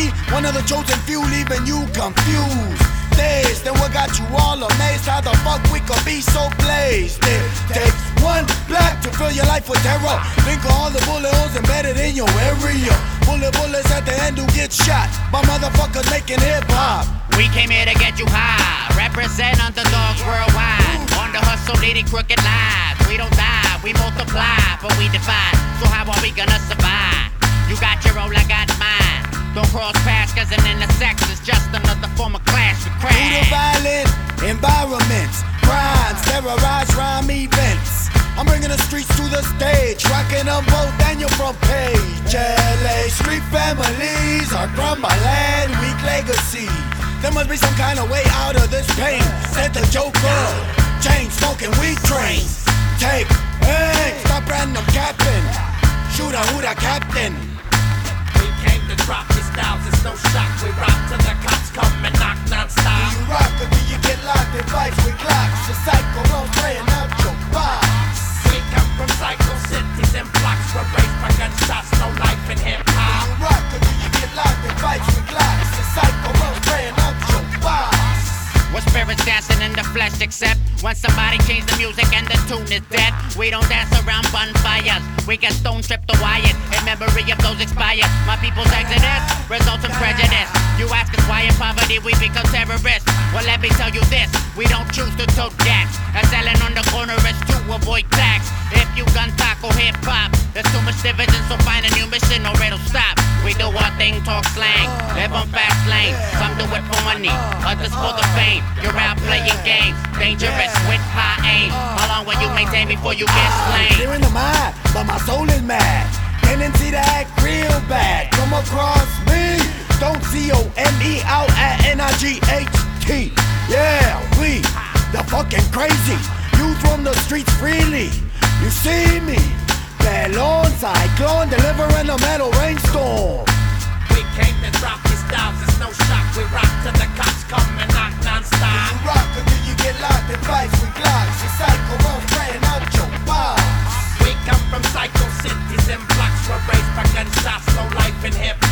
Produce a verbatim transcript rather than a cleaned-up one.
me, one of the chosen few, leaving you confused. Days, then what got you all amazed? How the fuck we could be so blazed? It takes one black to fill your life with terror. Think of all the bullet holes embedded in your area. Bullet bullets at the end who get shot by motherfuckers making hip-hop. We came here to get you high, represent underdogs worldwide. On the hustle, leading crooked lives. We don't die, we multiply, but we divide. So how are we gonna survive? You got your own, I got mine. Don't cross paths, cause an intersex is just another form of clash we crash. Through the violent environments, crimes, terrorize rhyme events. I'm bringing the streets to the stage, rocking them both and your front page. L A street families are from my land, weak legacy. There must be some kind of way out of this pain. Said the Joker, chain smoking weed trains. Take aim, stop random capping. Shoot a who the captain. We came to drop the styles, it's no shock. We rock till the cops come and knock non-stop. Do you rock or do you get locked in fights with Glocks? The psycho runs playing out your box. We come from psycho cities and blocks. We're raised by gunshots, no life in hip-hop. Do you rock or do you get locked in fights with Glocks? The psycho runs playing out your box. What spirits dancing in the flesh except when somebody changed the music and the tune is dead. We don't dance around bonfires, we get stone tripped to Wyatt in memory of those expired. My people's exodus results in prejudice. You ask us why in poverty we become terrorists. Well, let me tell you this, we don't choose to tote gas, and selling on the corner is to avoid tax. If you gun taco hip-hop, there's too much division, so find a new mission or it'll stop. We do our thing, talk slang, live on fast lane. Some do it for money, others for the fame. You're out playing games, dangerous with high aim. How long will you maintain before you get slain? Clear in the mind, but my soul is mad. Tendency to act real bad. Come across me, don't C O M E out at N I G H T. Yeah, we, the fucking crazy. Youth from the streets freely. You see me, Bellon, Cyclone, delivering a metal rainstorm. We came to drop these styles, it's no shock. We rock till the cops come and knock non-stop. Do you rock or do you get locked in fights with Glocks? The psycho runs playing out your box. We come from psycho cities and blocks. We're raised by gunshots, no life in hip-hop.